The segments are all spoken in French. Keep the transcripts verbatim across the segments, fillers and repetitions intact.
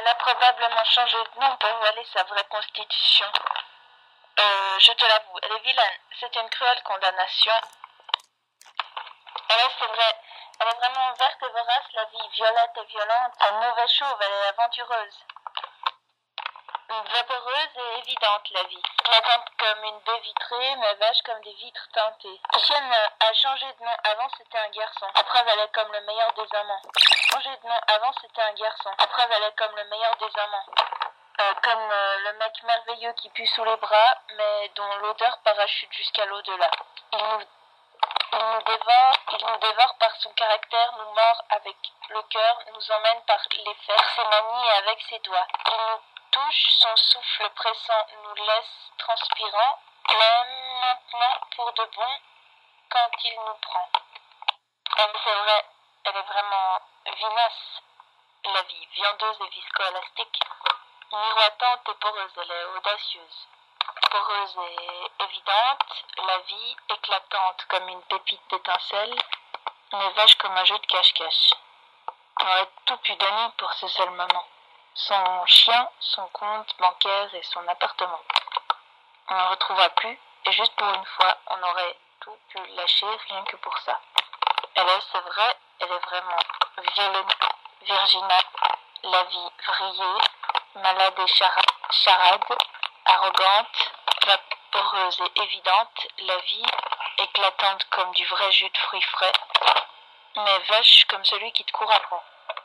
Elle a probablement changé de nom pour voiler sa vraie constitution. Euh, je te l'avoue, elle est vilaine. C'est une cruelle condamnation. Elle est, c'est vrai, elle est vraiment verte et vorace, la vie, violette et violente. Un mauvais chauve, elle est aventureuse. Vaporeuse et évidente, la vie. Éclatante comme une baie vitrée, mais vache comme des vitres teintées. La chienne a changé de nom. Avant, c'était un garçon. Après, elle est comme le meilleur des amants. Changé de nom. Avant, c'était un garçon. Après, elle est comme le meilleur des amants. Euh, comme euh, le mec merveilleux qui pue sous les bras, mais dont l'odeur parachute jusqu'à l'au-delà. Il nous, il nous dévore, il nous dévore par son caractère, nous mord avec le cœur, nous emmène par les fesses, ses manies et avec ses doigts. Il nous touche, son souffle pressant nous laisse transpirant, l'aime maintenant pour de bon quand il nous prend. Elle, c'est vrai, elle est vraiment vinasse, la vie, viandeuse et viscoélastique. Miroitante et poreuse, elle est audacieuse. Poreuse et évidente, la vie éclatante comme une pépite d'étincelle, mais vache comme un jeu de cache-cache. On aurait tout pu donner pour ce seul moment. Son chien, son compte bancaire et son appartement. On n'en retrouvera plus, et juste pour une fois, on aurait tout pu lâcher rien que pour ça. Elle est, c'est vrai, elle est vraiment violente, virginale, la vie vrillée, malade et chara- charade, arrogante, vaporeuse et évidente, la vie éclatante comme du vrai jus de fruits frais, mais vache comme celui qui te court après.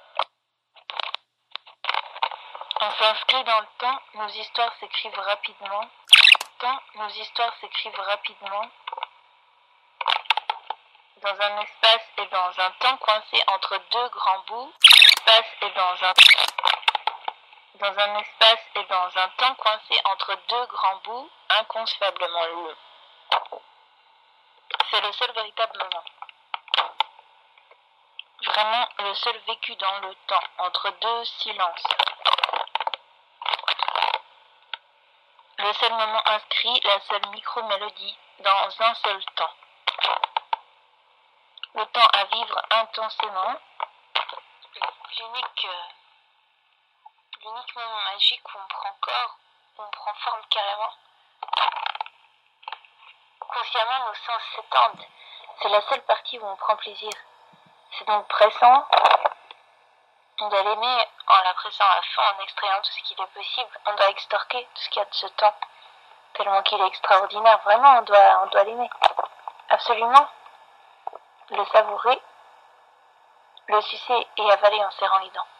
On s'inscrit dans le temps, nos histoires s'écrivent rapidement. Temps, nos histoires s'écrivent rapidement. Dans un espace et dans un temps coincé entre deux grands bouts. Espace et dans un dans un espace et dans un temps coincé entre deux grands bouts, inconcevablement long. C'est le seul véritable moment. Vraiment le seul vécu dans le temps, entre deux silences. Le seul moment inscrit, la seule micro-mélodie, dans un seul temps. Le temps à vivre intensément. L'unique, euh, l'unique moment magique où on prend corps, où on prend forme carrément. Consciemment, nos sens s'étendent. C'est la seule partie où on prend plaisir. C'est donc pressant. On doit l'aimer en la pressant à fond, en extrayant tout ce qu'il est possible. On doit extorquer tout ce qu'il y a de ce temps. Tellement qu'il est extraordinaire. Vraiment, on doit, on doit l'aimer. Absolument. Le savourer, le sucer et avaler en serrant les dents.